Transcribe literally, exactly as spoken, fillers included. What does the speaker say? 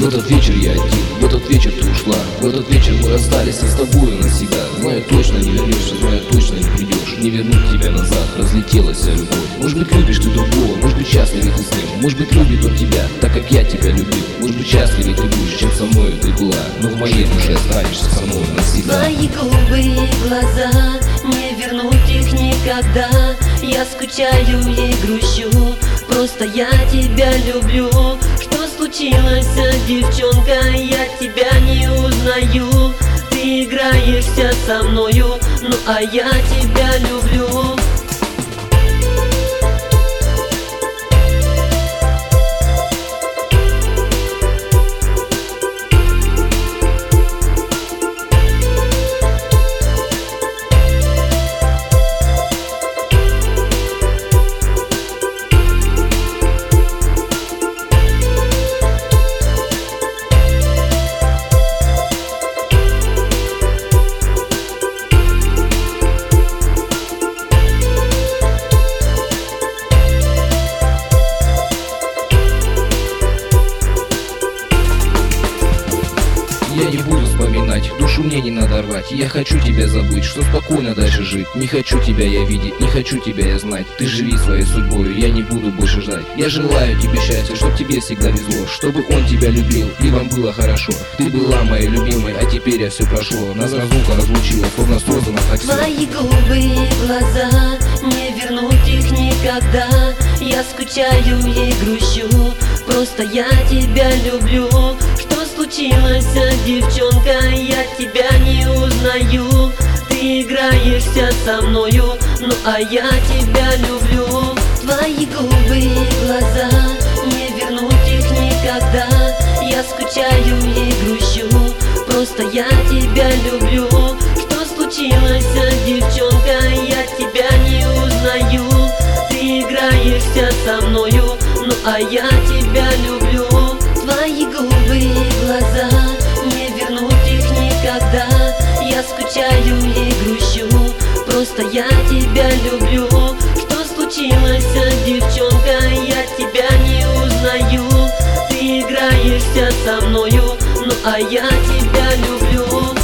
В этот вечер я один, в этот вечер ты ушла, в этот вечер мы расстались и с тобой навсегда. Знаю, точно не вернешься, знаю, точно не придешь, не вернуть тебя назад, разлетелась вся любовь. Может быть, любишь ты другого, может быть, счастливее ты с ним, может быть, любит он тебя, так как я тебя любил. Может быть, счастливее ты будешь, чем со мной ты была, но в моей душе останешься со мной навсегда. Твои голубые глаза, не вернуть их никогда. Я скучаю и грущу, просто я тебя люблю. Что случилось, девчонка, я тебя не узнаю. Ты играешься со мною, ну а я тебя люблю. Я не буду вспоминать, душу мне не надо рвать. Я хочу тебя забыть, что спокойно дальше жить. Не хочу тебя я видеть, не хочу тебя я знать. Ты живи своей судьбой, я не буду больше ждать. Я желаю тебе счастья, чтоб тебе всегда везло, чтобы он тебя любил и вам было хорошо. Ты была моей любимой, а теперь я все прошло. Нас разлука разлучила, словно создана так все. Твои голубые глаза, не вернуть их никогда. Я скучаю и грущу, просто я тебя люблю. Что случилось, девчонка, я тебя не узнаю. Ты играешься со мною, ну а я тебя люблю. Твои голубые глаза, не вернуть их никогда. Я скучаю и грущу, просто я тебя люблю. Что случилось, девчонка, я тебя не узнаю. Ты играешься со мною, ну а я тебя люблю. Твои голубые глаза, не вернуть их никогда. Я скучаю и грущу, просто я тебя люблю. Что случилось, девчонка, я тебя не узнаю. Ты играешься со мною, ну а я тебя люблю.